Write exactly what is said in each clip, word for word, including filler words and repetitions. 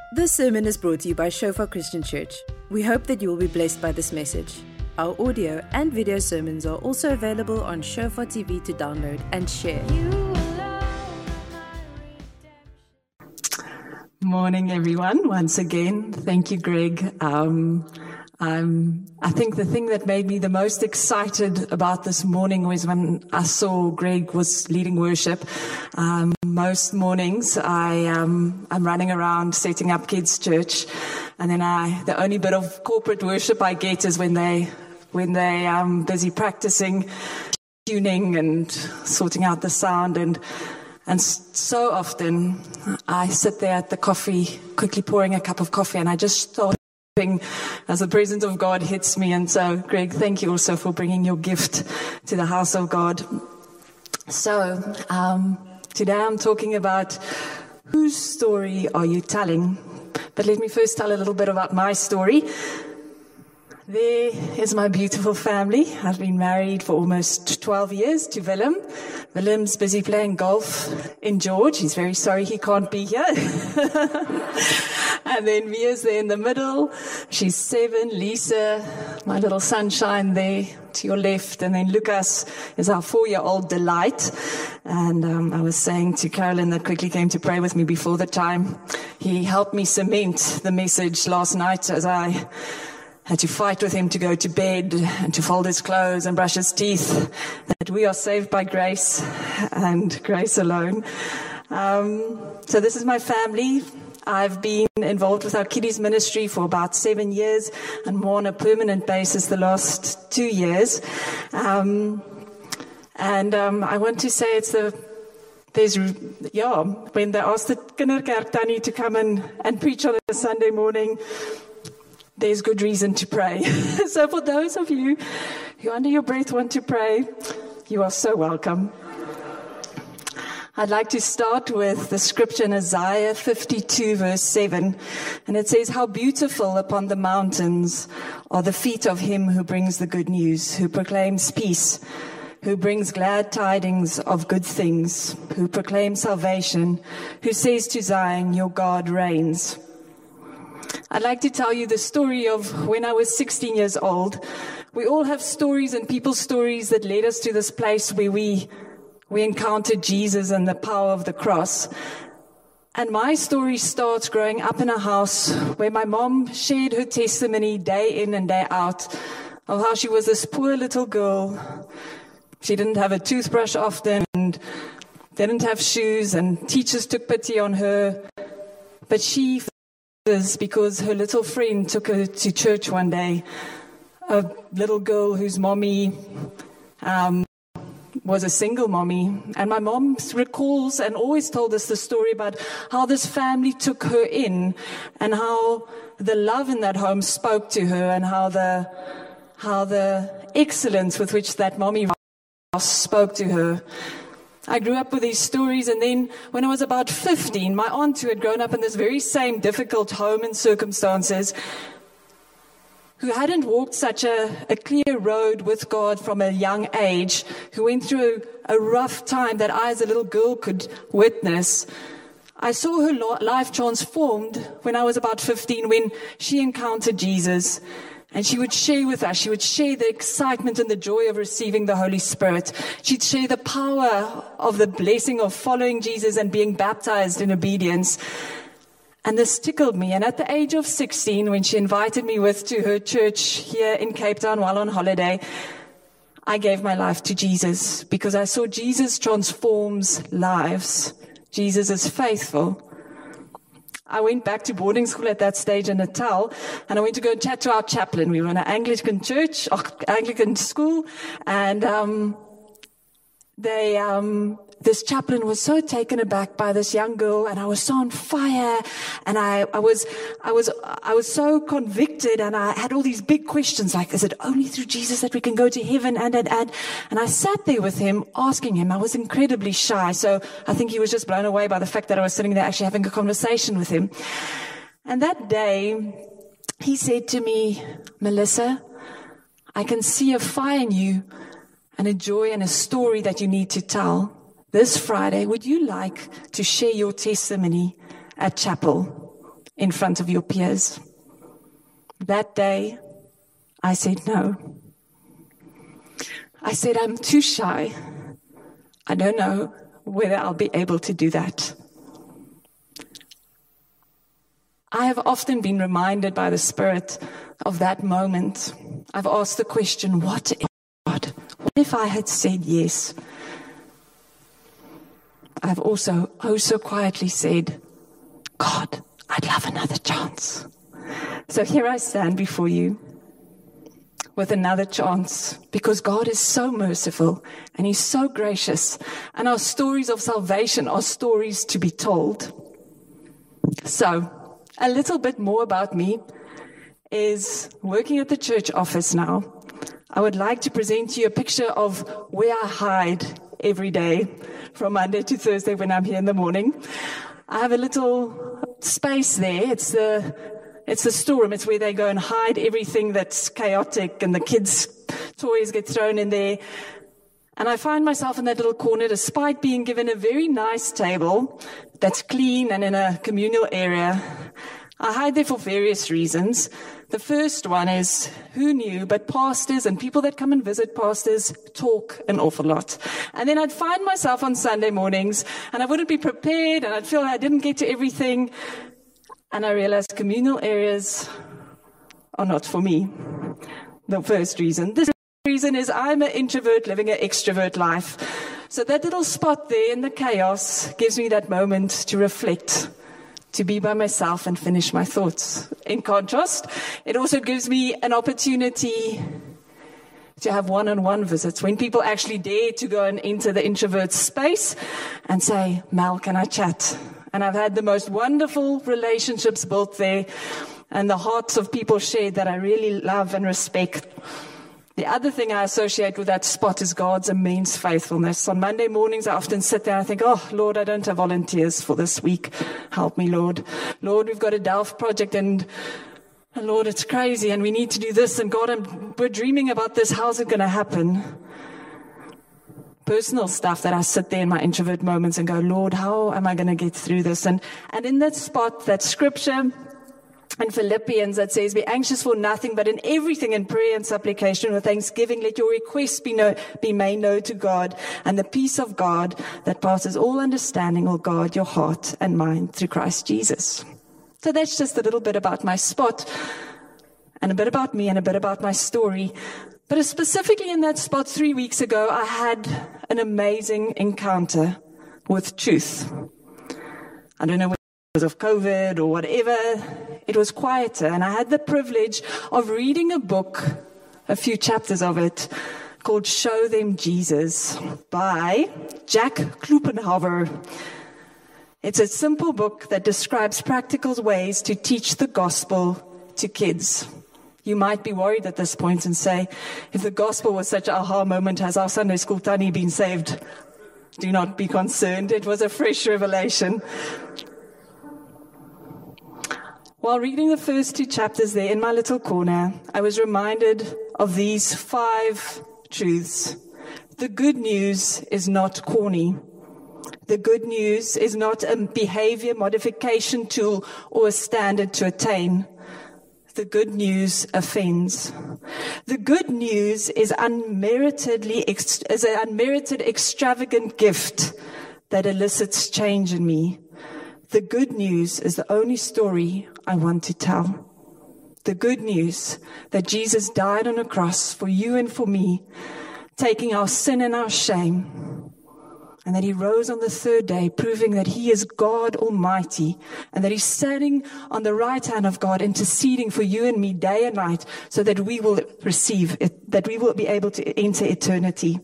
This sermon is brought to you by Shofar Christian Church. We hope that you will be blessed by this message. Our audio and video sermons are also available on Shofar T V to download and share. Morning, everyone. Once again, thank you, Greg. Um, um, I think the thing that made me the most excited about this morning was when I saw Greg was leading worship. Um, most mornings, I um, I'm running around setting up kids' church, and then I the only bit of corporate worship I get is when they when they um busy practicing, tuning and sorting out the sound and. And so often I sit there at the coffee, quickly pouring a cup of coffee, and I just start weeping as the presence of God hits me. And so, Greg, thank you also for bringing your gift to the house of God. So, um, today I'm talking about whose story are you telling? But let me first tell a little bit about my story. There is my beautiful family. I've been married for almost twelve years to Willem. Willem's busy playing golf in George. He's very sorry he can't be here. And then Mia's there in the middle. She's seven. Lisa, my little sunshine there to your left. And then Lucas is our four-year-old delight. And um, I was saying to Carolyn that quickly came to pray with me before the time, he helped me cement the message last night as I had to fight with him to go to bed and to fold his clothes and brush his teeth, that we are saved by grace and grace alone. Um, so this is my family. I've been involved with our kiddies ministry for about seven years and more on a permanent basis the last two years. Um, and um, I want to say it's the There's, yeah, when they ask the kinderkerk Tannie to come and, and preach on a Sunday morning, there's good reason to pray. So for those of you who under your breath want to pray, you are so welcome. I'd like to start with the scripture in Isaiah fifty-two verse seven. And it says, "How beautiful upon the mountains are the feet of him who brings the good news, who proclaims peace, who brings glad tidings of good things, who proclaims salvation, who says to Zion, your God reigns." I'd like to tell you the story of when I was sixteen years old. We all have stories and people's stories that led us to this place where we we encountered Jesus and the power of the cross. And my story starts growing up in a house where my mom shared her testimony day in and day out of how she was this poor little girl. She didn't have a toothbrush often and didn't have shoes, and teachers took pity on her. But she because her little friend took her to church one day, a little girl whose mommy um, was a single mommy. And my mom recalls and always told us the story about how this family took her in and how the love in that home spoke to her, and how the how the excellence with which that mommy spoke to her. I grew up with these stories, and then when I was about fifteen, my aunt, who had grown up in this very same difficult home and circumstances, who hadn't walked such a, a clear road with God from a young age, who went through a, a rough time that I as a little girl could witness, I saw her life transformed when I was about fifteen, when she encountered Jesus. And she would share with us, she would share the excitement and the joy of receiving the Holy Spirit. She'd share the power of the blessing of following Jesus and being baptized in obedience. And this tickled me. And at the age of sixteen, when she invited me with to her church here in Cape Town while on holiday, I gave my life to Jesus because I saw Jesus transforms lives. Jesus is faithful. I went back to boarding school at that stage in Natal, and I went to go and chat to our chaplain. We were in an Anglican church, Anglican school, and um, they, um, this chaplain was so taken aback by this young girl, and I was so on fire, and I, I was, I was, I was so convicted, and I had all these big questions, like, is it only through Jesus that we can go to heaven? And and and, and I sat there with him, asking him. I was incredibly shy, so I think he was just blown away by the fact that I was sitting there actually having a conversation with him. And that day, he said to me, "Melissa, I can see a fire in you, and a joy and a story that you need to tell. This Friday, would you like to share your testimony at chapel?" in front of your peers? That day, I said no. I said, I'm too shy. I don't know whether I'll be able to do that. I have often been reminded by the Spirit of that moment. I've asked the question, what if God? What if I had said yes? I've also, oh so quietly said, God, I'd love another chance. So here I stand before you with another chance, because God is so merciful and He's so gracious, and our stories of salvation are stories to be told. So, a little bit more about me is working at the church office now. I would like to present to you a picture of where I hide every day from Monday to Thursday when I'm here in the morning. I have a little space there. It's the It's the storeroom. It's where they go and hide everything that's chaotic, and the kids' toys get thrown in there. And I find myself in that little corner, despite being given a very nice table that's clean and in a communal area. I hide there for various reasons. The first one is, who knew, but pastors and people that come and visit pastors talk an awful lot. And then I'd find myself on Sunday mornings, and I wouldn't be prepared, and I'd feel I didn't get to everything. And I realized communal areas are not for me. The first reason. The second reason is I'm an introvert living an extrovert life. So that little spot there in the chaos gives me that moment to reflect, to be by myself and finish my thoughts. In contrast, it also gives me an opportunity to have one-on-one visits, when people actually dare to go and enter the introvert space and say, Mel, can I chat? And I've had the most wonderful relationships built there, and the hearts of people shared that I really love and respect. The other thing I associate with that spot is God's immense faithfulness. On Monday mornings, I often sit there and I think, oh, Lord, I don't have volunteers for this week. Help me, Lord. Lord, we've got a Delft project, and, and Lord, it's crazy, and we need to do this, and God, I'm, we're dreaming about this. How's it going to happen? Personal stuff that I sit there in my introvert moments and go, Lord, how am I going to get through this? And and in that spot, that scripture in Philippians that says, be anxious for nothing, but in everything in prayer and supplication with thanksgiving, let your requests be, know, be made known to God, and the peace of God that passes all understanding will guard your heart and mind through Christ Jesus. So that's just a little bit about my spot, and a bit about me, and a bit about my story. But specifically in that spot three weeks ago, I had an amazing encounter with truth. I don't know whether it was of COVID or whatever. It was quieter, and I had the privilege of reading a book, a few chapters of it, called Show Them Jesus by Jack Kloopenhover. It's a simple book that describes practical ways to teach the gospel to kids. You might be worried at this point and say, if the gospel was such an aha moment, has our Sunday school Tani been saved? Do not be concerned. It was a fresh revelation. While reading the first two chapters there in my little corner, I was reminded of these five truths. The good news is not corny. The good news is not a behavior modification tool or a standard to attain. The good news offends. The good news is unmeritedly is an unmerited, extravagant gift that elicits change in me. The good news is the only story I want to tell. The good news that Jesus died on a cross for you and for me, taking our sin and our shame, and that He rose on the third day, proving that He is God Almighty, and that He's standing on the right hand of God, interceding for you and me day and night, so that we will receive it, that we will be able to enter eternity.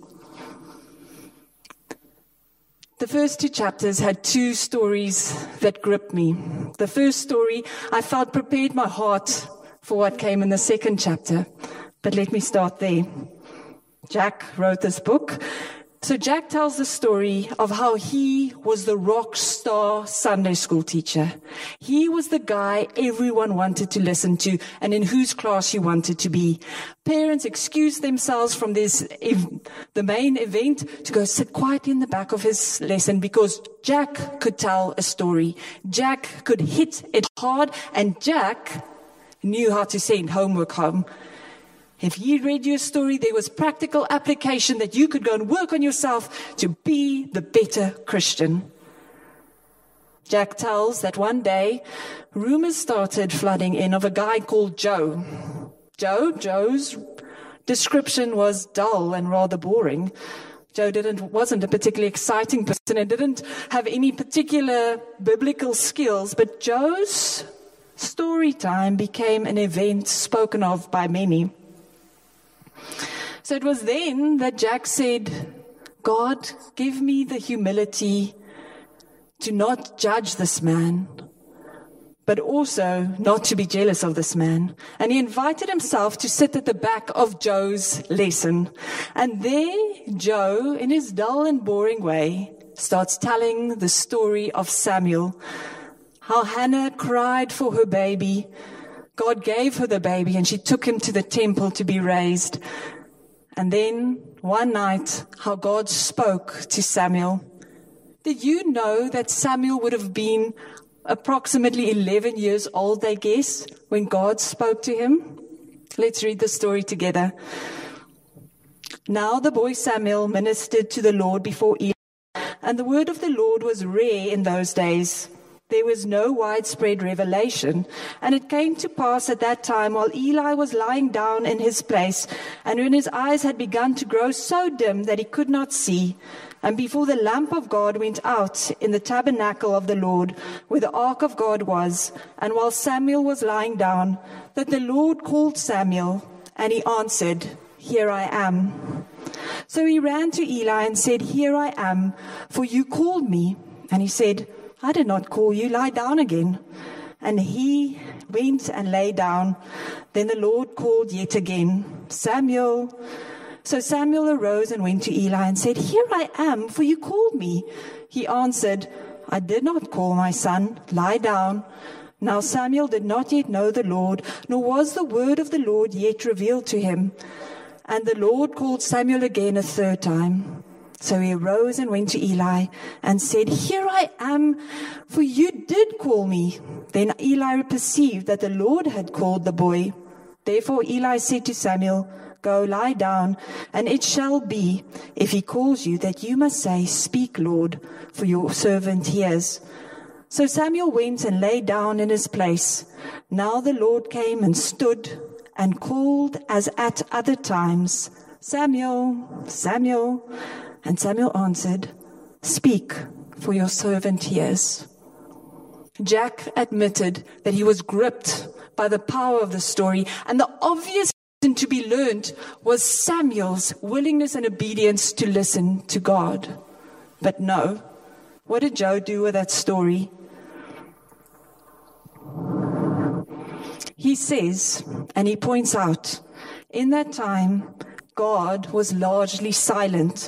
The first two chapters had two stories that gripped me. The first story, I felt prepared my heart for what came in the second chapter. But let me start there. Jack wrote this book So Jack tells the story of how he was the rock star Sunday school teacher. He was the guy everyone wanted to listen to and in whose class you wanted to be. Parents excused themselves from this, the main event, to go sit quietly in the back of his lesson because Jack could tell a story. Jack could hit it hard, and Jack knew how to send homework home. If he read you a story, there was practical application that you could go and work on yourself to be the better Christian. Jack tells that one day, rumors started flooding in of a guy called Joe. Joe, Joe's description was dull and rather boring. Joe didn't, wasn't a particularly exciting person and didn't have any particular biblical skills, but Joe's story time became an event spoken of by many. So it was then that Jack said, God, give me the humility to not judge this man, but also not to be jealous of this man. And he invited himself to sit at the back of Joe's lesson. And there, Joe, in his dull and boring way, starts telling the story of Samuel, how Hannah cried for her baby. God gave her the baby and she took him to the temple to be raised. And then one night, how God spoke to Samuel. Did you know that Samuel would have been approximately eleven years old, they guess, when God spoke to him? Let's read the story together. Now the boy Samuel ministered to the Lord before Eli, and the word of the Lord was rare in those days. There was no widespread revelation, and it came to pass at that time while Eli was lying down in his place, and when his eyes had begun to grow so dim that he could not see, and before the lamp of God went out in the tabernacle of the Lord, where the ark of God was, and while Samuel was lying down, that the Lord called Samuel, and he answered, Here I am. So he ran to Eli and said, Here I am, for you called me. And he said, I did not call you, lie down again. And he went and lay down. Then the Lord called yet again, Samuel. So Samuel arose and went to Eli and said, Here I am, for you called me. He answered, I did not call my son, lie down. Now Samuel did not yet know the Lord, nor was the word of the Lord yet revealed to him. And the Lord called Samuel again a third time. So he arose and went to Eli and said, Here I am, for you did call me. Then Eli perceived that the Lord had called the boy. Therefore Eli said to Samuel, Go lie down, and it shall be, if he calls you, that you must say, Speak, Lord, for your servant hears. So Samuel went and lay down in his place. Now the Lord came and stood and called as at other times, Samuel, Samuel. And Samuel answered, Speak, for your servant hears. Jack admitted that he was gripped by the power of the story, and the obvious lesson to be learned was Samuel's willingness and obedience to listen to God. But no, what did Joe do with that story? He says, and he points out, in that time, God was largely silent.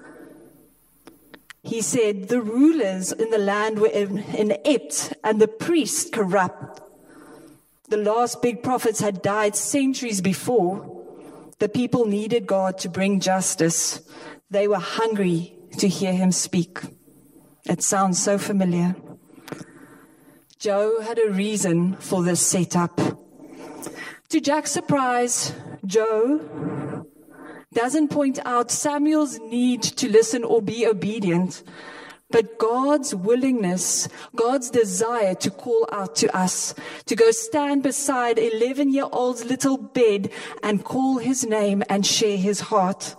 He said, the rulers in the land were inept and the priests corrupt. The last big prophets had died centuries before. The people needed God to bring justice. They were hungry to hear him speak. It sounds so familiar. Joe had a reason for this setup. To Jack's surprise, Joe doesn't point out Samuel's need to listen or be obedient, but God's willingness, God's desire to call out to us, to go stand beside eleven-year-old's little bed and call his name and share his heart.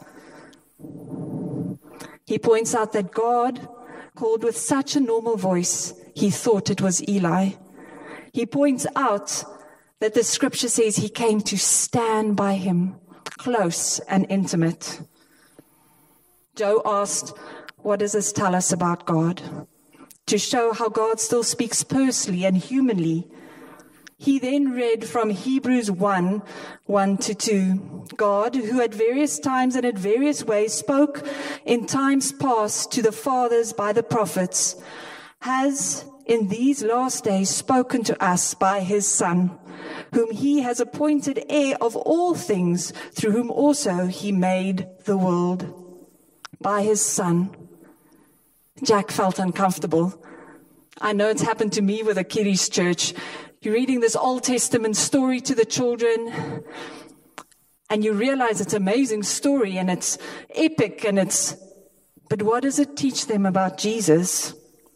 He points out that God called with such a normal voice, he thought it was Eli. He points out that the scripture says he came to stand by him, close and intimate. Joe asked, what does this tell us about God? To show how God still speaks personally and humanly. He then read from Hebrews one, one to two. God, who at various times and in various ways spoke in times past to the fathers by the prophets, has in these last days spoken to us by his Son, whom he has appointed heir of all things, through whom also he made the world. By his Son. Jack felt uncomfortable. I know it's happened to me with a kiddies church. You're reading this Old Testament story to the children, and you realize it's an amazing story, and it's epic, and it's, but what does it teach them about Jesus?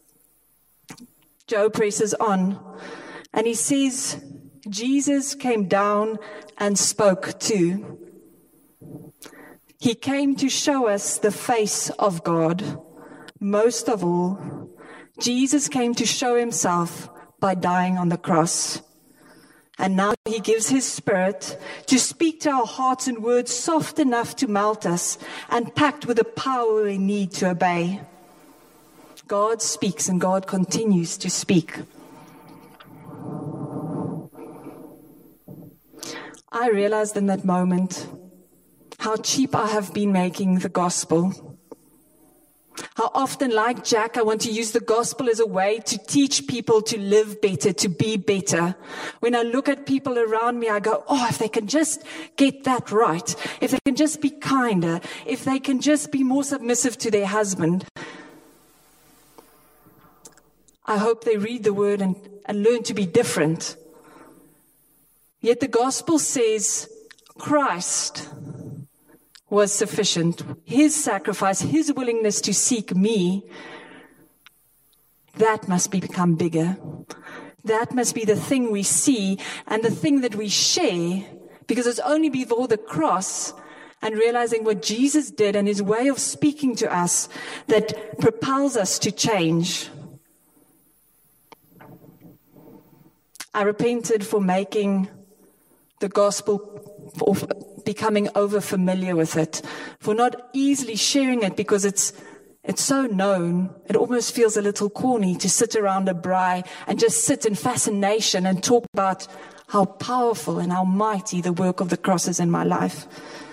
Joe presses on, and he says, Jesus came down and spoke too. He came to show us the face of God. Most of all, Jesus came to show himself by dying on the cross. And now he gives his Spirit to speak to our hearts in words soft enough to melt us and packed with the power we need to obey. God speaks and God continues to speak. I realized in that moment how cheap I have been making the gospel. How often, like Jack, I want to use the gospel as a way to teach people to live better, to be better. When I look at people around me, I go, oh, if they can just get that right, if they can just be kinder, if they can just be more submissive to their husband. I hope they read the word and, and learn to be different. Yet the gospel says Christ was sufficient. His sacrifice, his willingness to seek me, that must be become bigger. That must be the thing we see and the thing that we share, because it's only before the cross and realizing what Jesus did and his way of speaking to us that propels us to change. I repented for making the gospel, for becoming over familiar with it, for not easily sharing it because it's it's so known. It almost feels a little corny to sit around a braai and just sit in fascination and talk about how powerful and how mighty the work of the cross is in my life.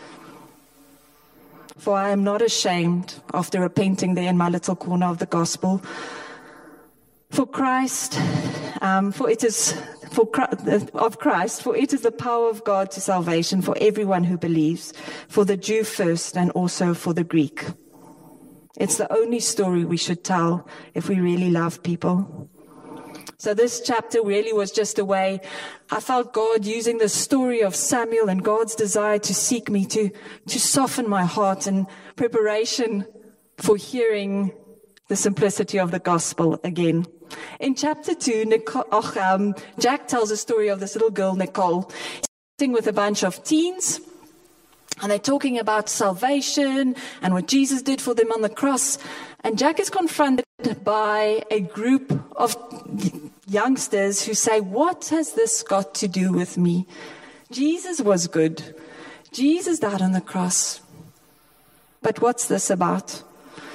For I am not ashamed after repenting there in my little corner of the gospel. For Christ, um, for it is for of Christ, for it is the power of God to salvation for everyone who believes, for the Jew first and also for the Greek. It's the only story we should tell if we really love people. So this chapter really was just a way, I felt God using the story of Samuel and God's desire to seek me, to, to soften my heart in preparation for hearing the simplicity of the gospel again. In chapter two, Nicole, oh, um, Jack tells a story of this little girl, Nicole, sitting with a bunch of teens, and they're talking about salvation and what Jesus did for them on the cross. And Jack is confronted by a group of youngsters who say, what has this got to do with me? Jesus was good. Jesus died on the cross. But what's this about?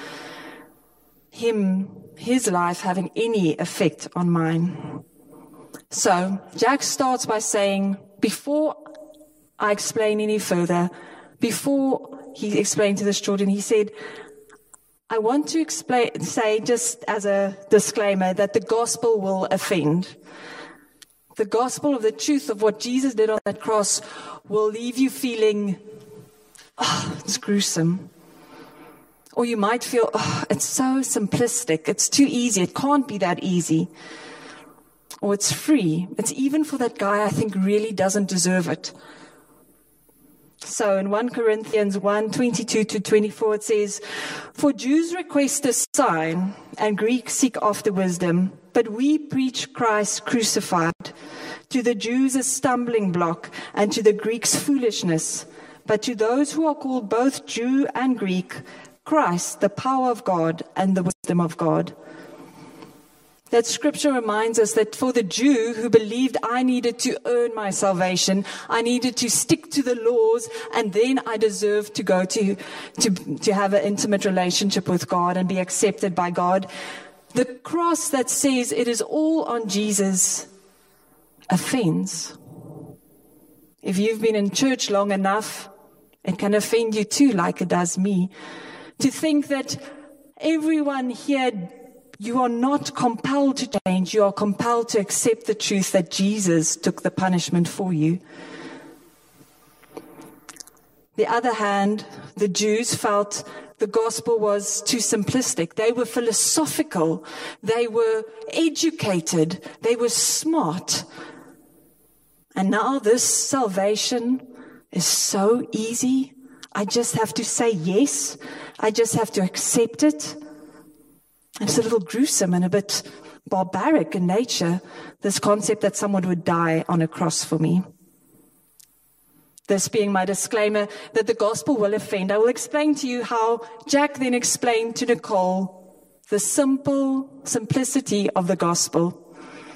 Him, his life having any effect on mine. So Jack starts by saying, before I explain any further, before he explained to this children, he said, I want to explain, say just as a disclaimer that the gospel will offend. The gospel of the truth of what Jesus did on that cross will leave you feeling, oh, it's gruesome. Or you might feel, oh, it's so simplistic. It's too easy. It can't be that easy. Or it's free. It's even for that guy I think really doesn't deserve it. So in First Corinthians one, twenty-two to twenty-four, it says, for Jews request a sign, and Greeks seek after wisdom, but we preach Christ crucified. To the Jews a stumbling block, and to the Greeks foolishness. But to those who are called both Jew and Greek, Christ, the power of God and the wisdom of God. That scripture reminds us that for the Jew who believed I needed to earn my salvation, I needed to stick to the laws, and then I deserved to go to, to, to have an intimate relationship with God and be accepted by God. The cross that says it is all on Jesus offends. If you've been in church long enough, it can offend you too, like it does me, to think that everyone here, you are not compelled to change. You are compelled to accept the truth that Jesus took the punishment for you. The other hand, the Jews felt the gospel was too simplistic. They were philosophical. They were educated. They were smart. And now this salvation is so easy. I just have to say yes. I just have to accept it. It's a little gruesome and a bit barbaric in nature, this concept that someone would die on a cross for me. This being my disclaimer that the gospel will offend, I will explain to you how Jack then explained to Nicole the simple simplicity of the gospel.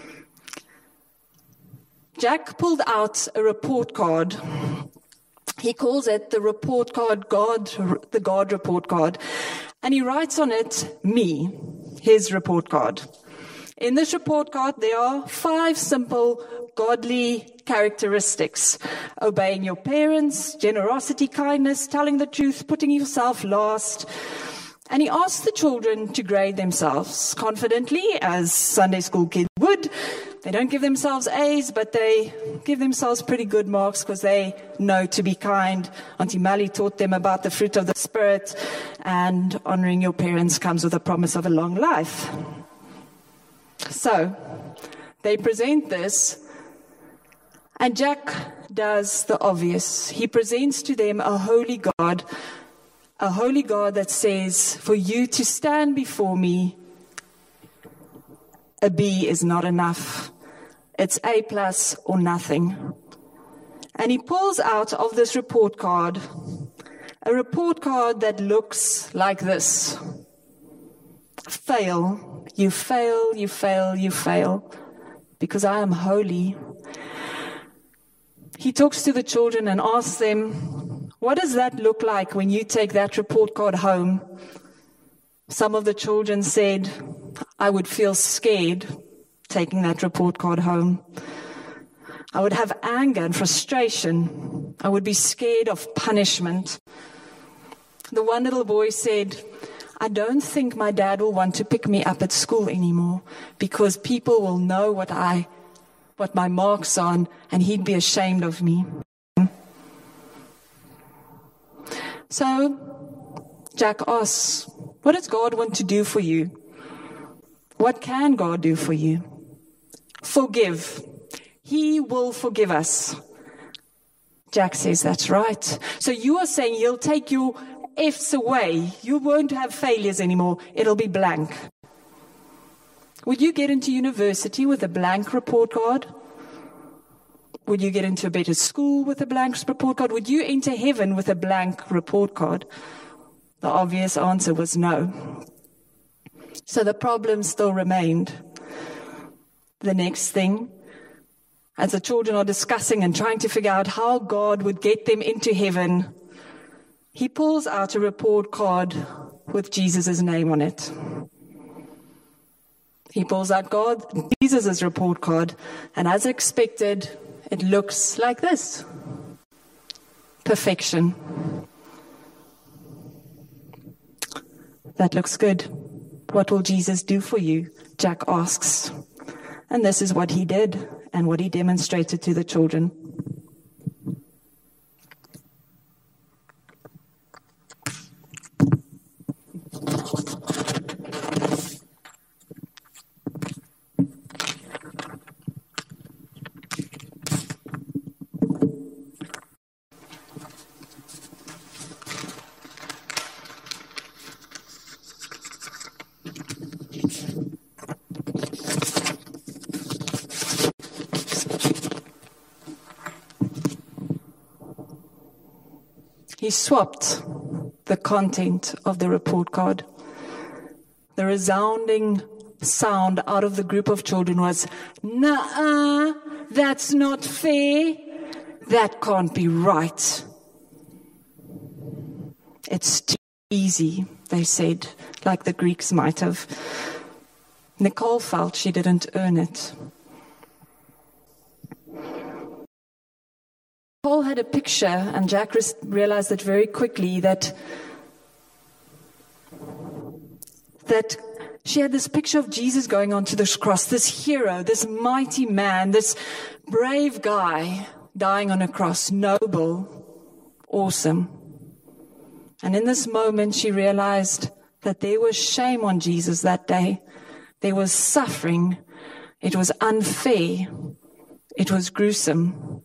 Jack pulled out a report card. He calls it the report card, God, the God report card. And he writes on it, me, his report card. In this report card, there are five simple godly characteristics. Obeying your parents, generosity, kindness, telling the truth, putting yourself last. And he asks the children to grade themselves confidently, as Sunday school kids would. They don't give themselves A's, but they give themselves pretty good marks because they know to be kind. Auntie Mally taught them about the fruit of the Spirit, and honoring your parents comes with a promise of a long life. So, they present this, and Jack does the obvious. He presents to them a holy God, a holy God that says, for you to stand before me, a B is not enough. It's A plus or nothing. And he pulls out of this report card a report card that looks like this. Fail. You fail, you fail, you fail. Because I am holy. He talks to the children and asks them, what does that look like when you take that report card home? Some of the children said, I would feel scared taking that report card home. I would have anger and frustration. I would be scared of punishment. The one little boy said, I don't think my dad will want to pick me up at school anymore because people will know what I, what my marks are, and he'd be ashamed of me. So Jack asks, what does God want to do for you? What can God do for you? Forgive. He will forgive us. Jack says, that's right. So you are saying he'll take your F's away. You won't have failures anymore. It'll be blank. Would you get into university with a blank report card? Would you get into a better school with a blank report card? Would you enter heaven with a blank report card? The obvious answer was no. So the problem still remained. The next thing, as the children are discussing and trying to figure out how God would get them into heaven, he pulls out a report card with Jesus' name on it. He pulls out God, Jesus' report card, and as expected, it looks like this. Perfection. That looks good. What will Jesus do for you? Jack asks. And this is what he did and what he demonstrated to the children. He swapped the content of the report card. The resounding sound out of the group of children was, "Nuh-uh, that's not fair. That can't be right." It's too easy, they said, like the Greeks might have. Nicole felt she didn't earn it. Nicole had a picture, and Jack realized it very quickly, that that she had this picture of Jesus going onto this cross, this hero, this mighty man, this brave guy dying on a cross, noble, awesome. And in this moment, she realized that there was shame on Jesus that day. There was suffering. It was unfair. It was gruesome.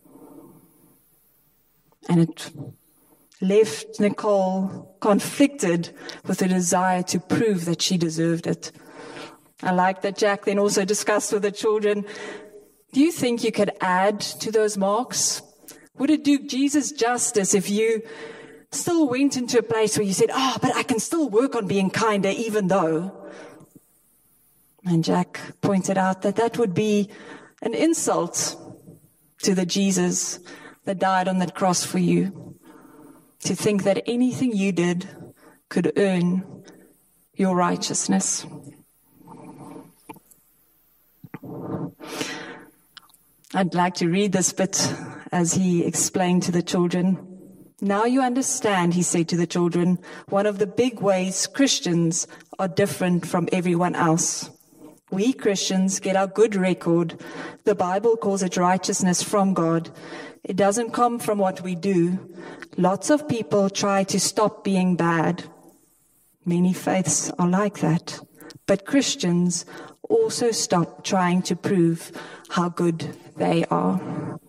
And it left Nicole conflicted with the desire to prove that she deserved it. I like that Jack then also discussed with the children, do you think you could add to those marks? Would it do Jesus justice if you still went into a place where you said, oh, but I can still work on being kinder even though? And Jack pointed out that that would be an insult to the Jesus that died on that cross for you, to think that anything you did could earn your righteousness. I'd like to read this bit as he explained to the children. Now you understand, he said to the children, one of the big ways Christians are different from everyone else. We Christians get our good record. The Bible calls it righteousness from God. It doesn't come from what we do. Lots of people try to stop being bad. Many faiths are like that. But Christians also stop trying to prove how good they are.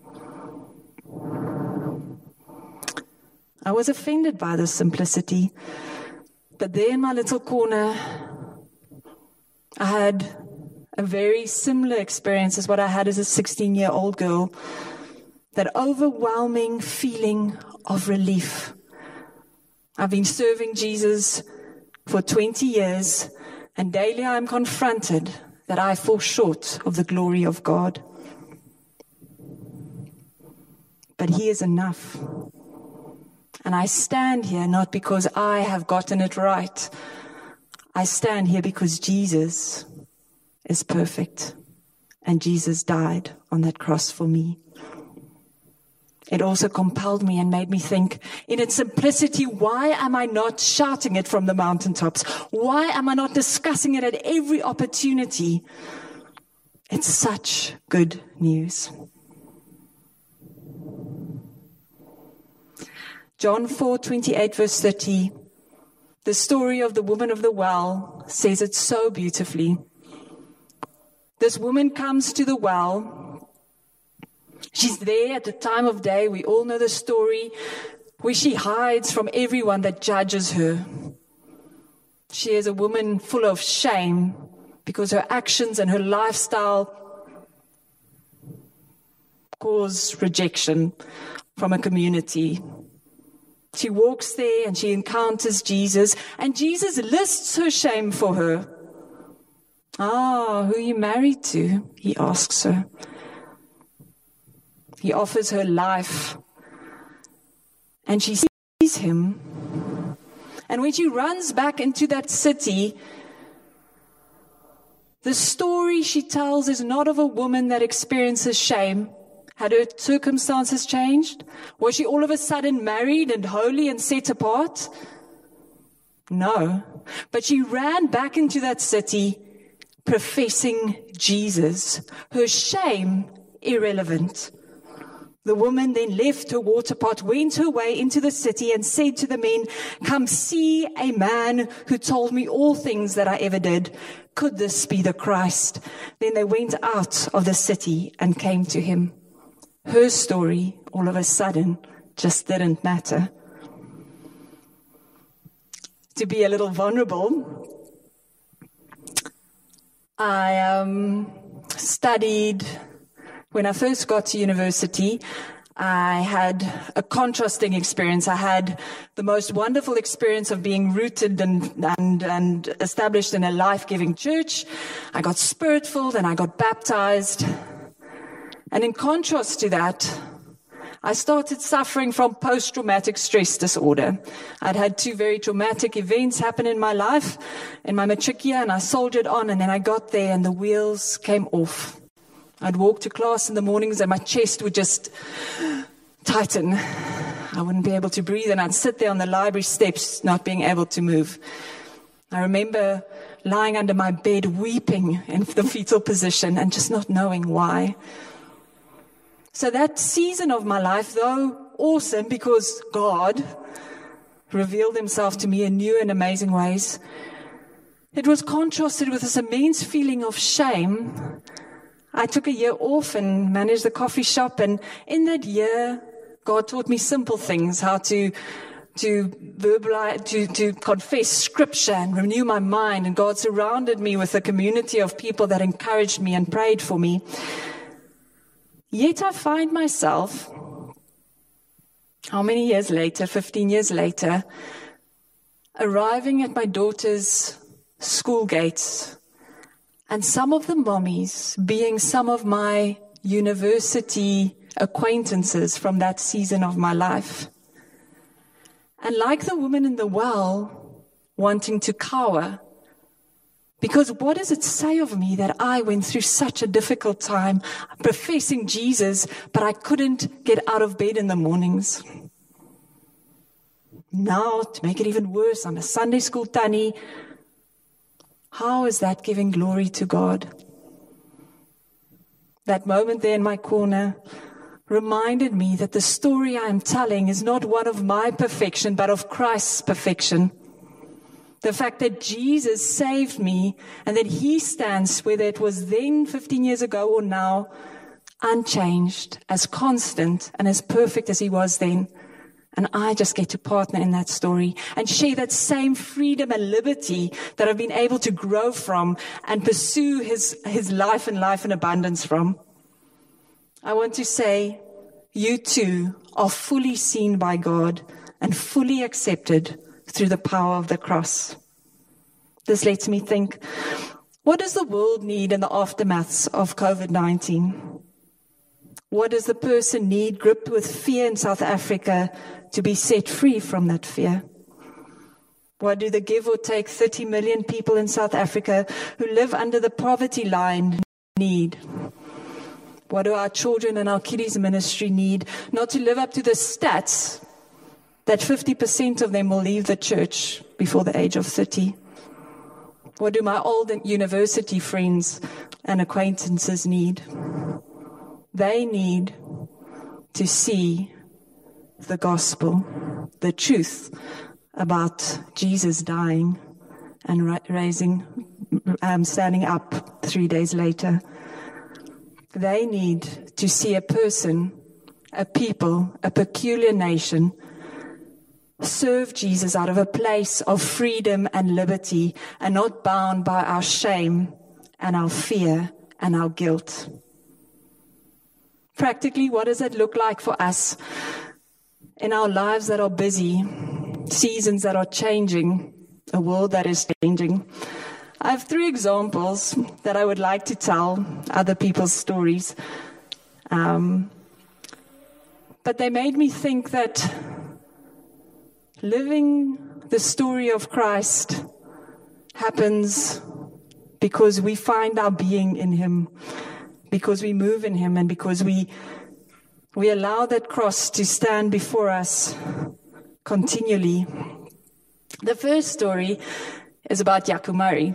I was offended by this simplicity. But there in my little corner, I had a very similar experience as what I had as a sixteen-year-old girl. That overwhelming feeling of relief. I've been serving Jesus for twenty years, and daily I'm confronted that I fall short of the glory of God. But He is enough. And I stand here not because I have gotten it right. I stand here because Jesus is perfect. And Jesus died on that cross for me. It also compelled me and made me think, in its simplicity, why am I not shouting it from the mountaintops? Why am I not discussing it at every opportunity? It's such good news. John four twenty-eight, verse thirty, the story of the woman of the well says it so beautifully. This woman comes to the well. She's there at the time of day. We all know the story where she hides from everyone that judges her. She is a woman full of shame because her actions and her lifestyle cause rejection from a community. She walks there and she encounters Jesus, and Jesus lists her shame for her. Ah, who are you married to? He asks her. He offers her life, and she sees him. And when she runs back into that city, the story she tells is not of a woman that experiences shame. Had her circumstances changed? Was she all of a sudden married and holy and set apart? No. But she ran back into that city professing Jesus. Her shame irrelevant. The woman then left her water pot, went her way into the city and said to the men, "Come see a man who told me all things that I ever did. Could this be the Christ?" Then they went out of the city and came to him. Her story, all of a sudden, just didn't matter. To be a little vulnerable, I um, studied, when I first got to university, I had a contrasting experience. I had the most wonderful experience of being rooted and, and, and established in a life-giving church. I got spirit-filled and I got baptized. And in contrast to that, I started suffering from post-traumatic stress disorder. I'd had two very traumatic events happen in my life, in my matric year, and I soldiered on, and then I got there and the wheels came off. I'd walk to class in the mornings and my chest would just tighten. I wouldn't be able to breathe, and I'd sit there on the library steps, not being able to move. I remember lying under my bed, weeping in the fetal position and just not knowing why. So that season of my life, though awesome because God revealed himself to me in new and amazing ways, it was contrasted with this immense feeling of shame. I took a year off and managed the coffee shop, and in that year, God taught me simple things, how to to verbalize, to, to confess scripture and renew my mind. And God surrounded me with a community of people that encouraged me and prayed for me. Yet I find myself, how many years later, fifteen years later, arriving at my daughter's school gates, and some of the mommies being some of my university acquaintances from that season of my life. And like the woman in the well, wanting to cower, because what does it say of me that I went through such a difficult time professing Jesus, but I couldn't get out of bed in the mornings? Now, to make it even worse, I'm a Sunday school tanny. How is that giving glory to God? That moment there in my corner reminded me that the story I am telling is not one of my perfection, but of Christ's perfection. The fact that Jesus saved me and that he stands, whether it was then fifteen years ago or now, unchanged, as constant and as perfect as he was then. And I just get to partner in that story and share that same freedom and liberty that I've been able to grow from and pursue his, his life and life in abundance from. I want to say, you too are fully seen by God and fully accepted through the power of the cross. This lets me think, what does the world need in the aftermaths of covid nineteen? What does the person need gripped with fear in South Africa to be set free from that fear? What do the give or take thirty million people in South Africa who live under the poverty line need? What do our children and our kiddies ministry need? Not to live up to the stats that fifty percent of them will leave the church before the age of thirty. What do my old university friends and acquaintances need? They need to see the gospel, the truth about Jesus dying and ra- raising, um, standing up three days later. They need to see a person, a people, a peculiar nation serve Jesus out of a place of freedom and liberty and not bound by our shame and our fear and our guilt. Practically, what does that look like for us in our lives that are busy, seasons that are changing, a world that is changing? I have three examples that I would like to tell other people's stories. Um, but they made me think that living the story of Christ happens because we find our being in him, because we move in him, and because we we allow that cross to stand before us continually. The first story is about Yaku Murray.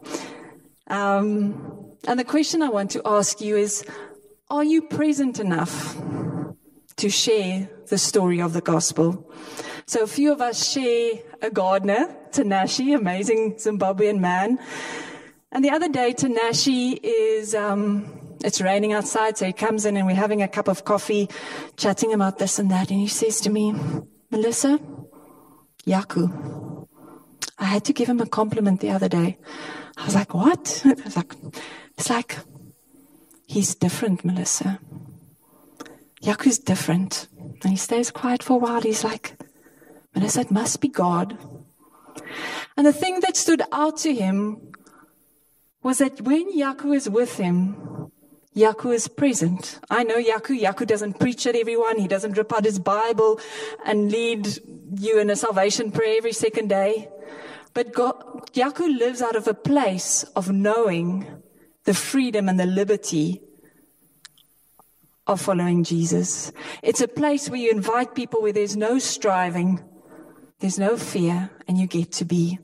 Um, and the question I want to ask you is, are you present enough to share the story of the gospel? So a few of us share a gardener, Tanashi, amazing Zimbabwean man. And the other day, Tanashi is, um, it's raining outside, so he comes in and we're having a cup of coffee, chatting about this and that. And he says to me, Melissa, Yaku, I had to give him a compliment the other day. I was like, what? I was like, it's like, he's different, Melissa. Yaku's different. And he stays quiet for a while. He's like, Melissa, it must be God. And the thing that stood out to him was that when Yaku is with him, Yaku is present. I know Yaku. Yaku doesn't preach at everyone. He doesn't rip out his Bible and lead you in a salvation prayer every second day. But God, Yaku lives out of a place of knowing the freedom and the liberty of following Jesus. It's a place where you invite people where there's no striving, there's no fear, and you get to be.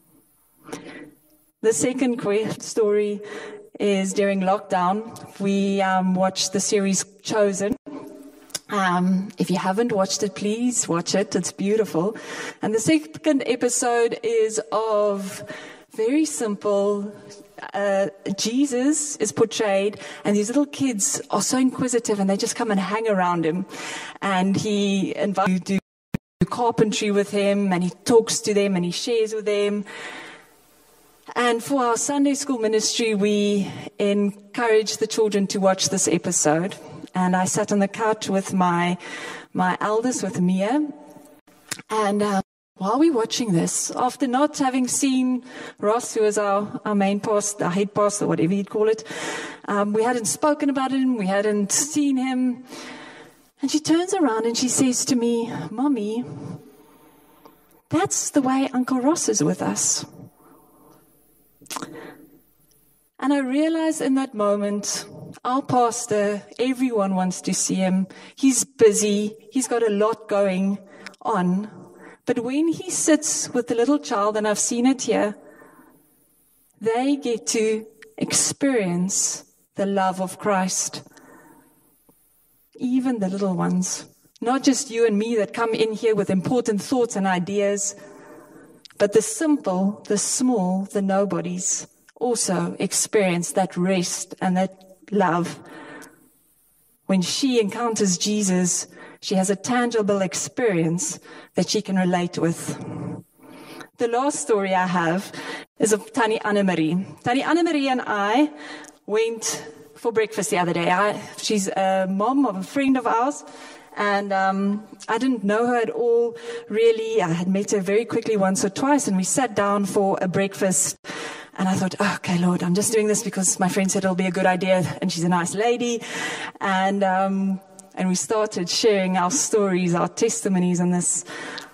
The second story is during lockdown. We um, watched the series Chosen. Um, if you haven't watched it, please watch it. It's beautiful. And the second episode is of very simple. Uh, Jesus is portrayed, and these little kids are so inquisitive, and they just come and hang around him. And he invites you to do carpentry with him, and he talks to them, and he shares with them. And for our Sunday school ministry, we encourage the children to watch this episode. And I sat on the couch with my my eldest, with Mia. And uh, while we were watching this, after not having seen Ross, who was our, our main pastor, our head pastor, whatever you'd call it, um, we hadn't spoken about him, we hadn't seen him. And she turns around and she says to me, "Mommy, that's the way Uncle Ross is with us." And I realized in that moment, our pastor, everyone wants to see him. He's busy. He's got a lot going on. But when he sits with the little child, and I've seen it here, they get to experience the love of Christ. Even the little ones. Not just you and me that come in here with important thoughts and ideas, but the simple, the small, the nobodies also experience that rest and that love. When she encounters Jesus, she has a tangible experience that she can relate with. The last story I have is of Tannie Annemarie. Tannie Annemarie and I went for breakfast the other day. I, she's a mom of a friend of ours. And um, I didn't know her at all, really. I had met her very quickly once or twice, and we sat down for a breakfast. And I thought, oh, okay, Lord, I'm just doing this because my friend said it'll be a good idea, and she's a nice lady. And um, and we started sharing our stories, our testimonies, and this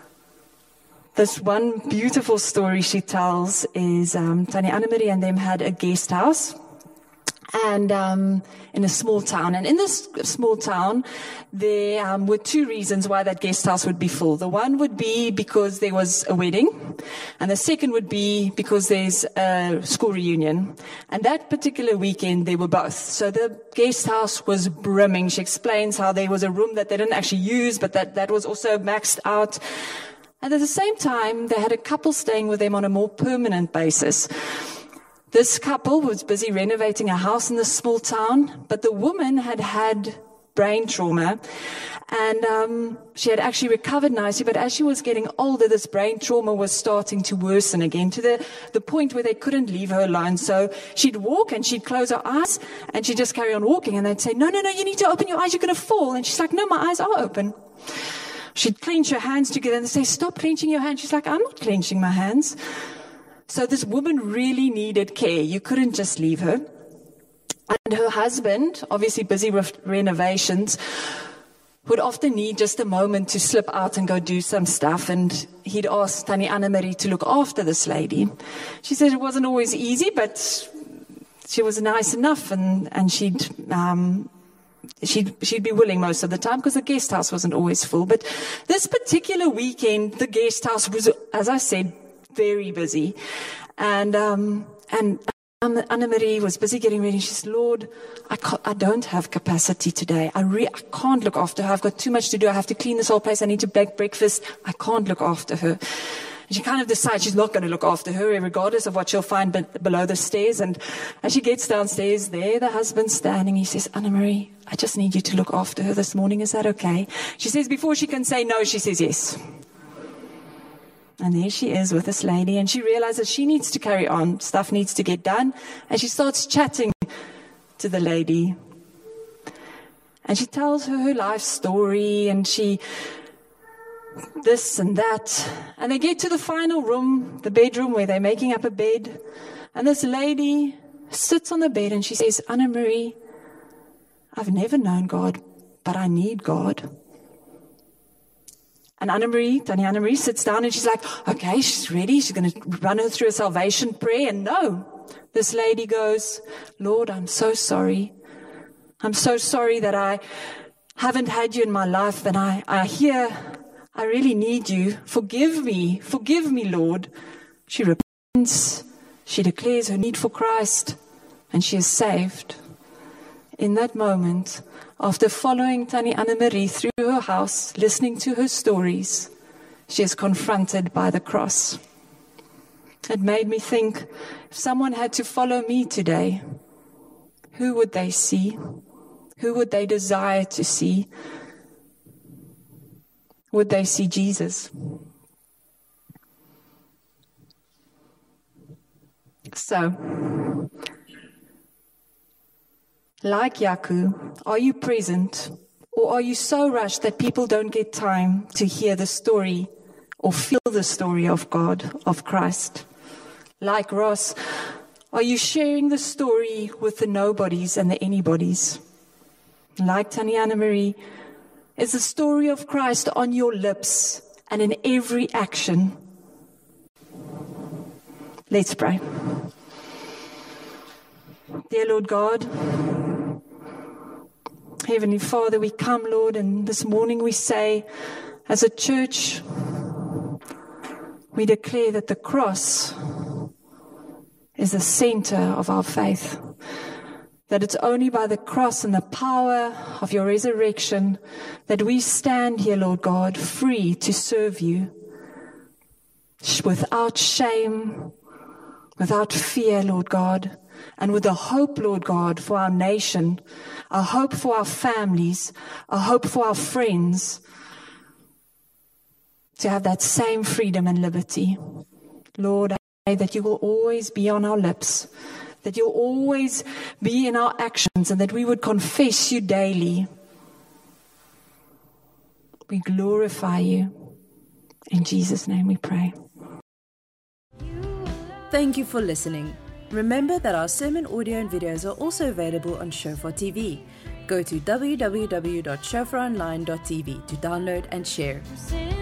this one beautiful story she tells is um, Tannie Annemarie and them had a guest house. And um, in a small town. And in this small town, there um, were two reasons why that guest house would be full. The one would be because there was a wedding. And the second would be because there's a school reunion. And that particular weekend, they were both. So the guest house was brimming. She explains how there was a room that they didn't actually use, but that, that was also maxed out. And at the same time, they had a couple staying with them on a more permanent basis. This couple was busy renovating a house in this small town, but the woman had had brain trauma, and um, she had actually recovered nicely, but as she was getting older, this brain trauma was starting to worsen again to the, the point where they couldn't leave her alone. So she'd walk and she'd close her eyes and she'd just carry on walking, and they'd say, no, no, no, you need to open your eyes, you're going to fall. And she's like, no, my eyes are open. She'd clench her hands together and say, stop clenching your hands. She's like, I'm not clenching my hands. So this woman really needed care. You couldn't just leave her. And her husband, obviously busy with renovations, would often need just a moment to slip out and go do some stuff. And he'd ask Tannie Annemarie to look after this lady. She said it wasn't always easy, but she was nice enough, and, and she'd... Um, She'd, she'd be willing most of the time because the guest house wasn't always full. But this particular weekend, the guest house was, as I said, very busy. And, um, and Annemarie was busy getting ready. She said, Lord, I, can't, I don't have capacity today. I, re- I can't look after her. I've got too much to do. I have to clean this whole place. I need to bake breakfast. I can't look after her. And she kind of decides she's not going to look after her, regardless of what she'll find be- below the stairs. And as she gets downstairs, there the husband's standing. He says, Annemarie, I just need you to look after her this morning. Is that okay? She says, before she can say no, she says yes. And there she is with this lady, and she realizes she needs to carry on. Stuff needs to get done. And she starts chatting to the lady. And she tells her her life story, and she... this and that. And they get to the final room, the bedroom, where they're making up a bed. And this lady sits on the bed and she says, Annemarie, I've never known God, but I need God. And Annemarie, Tannie Annemarie sits down and she's like, okay, she's ready. She's going to run her through a salvation prayer. And no, this lady goes, Lord, I'm so sorry. I'm so sorry that I haven't had you in my life, and I, I hear I really need you. Forgive me. Forgive me, Lord. She repents. She declares her need for Christ, and she is saved. In that moment, after following Tannie Annemarie through her house, listening to her stories, she is confronted by the cross. It made me think, if someone had to follow me today, who would they see? Who would they desire to see? Would they see Jesus? So, like Yaku, are you present, or are you so rushed that people don't get time to hear the story or feel the story of God, of Christ? Like Ross, are you sharing the story with the nobodies and the anybodies? Like Tannie Annemarie, is the story of Christ on your lips and in every action? Let's pray. Dear Lord God, Heavenly Father, we come, Lord, and this morning we say, as a church, we declare that the cross is the center of our faith. That it's only by the cross and the power of your resurrection that we stand here, Lord God, free to serve you, without shame, without fear, Lord God, and with a hope, Lord God, for our nation, a hope for our families, a hope for our friends, to have that same freedom and liberty. Lord, I pray that you will always be on our lips, that you'll always be in our actions, and that we would confess you daily. We glorify you. In Jesus' name we pray. Thank you for listening. Remember that our sermon audio and videos are also available on Shofar T V. Go to w w w dot shofar online dot t v to download and share.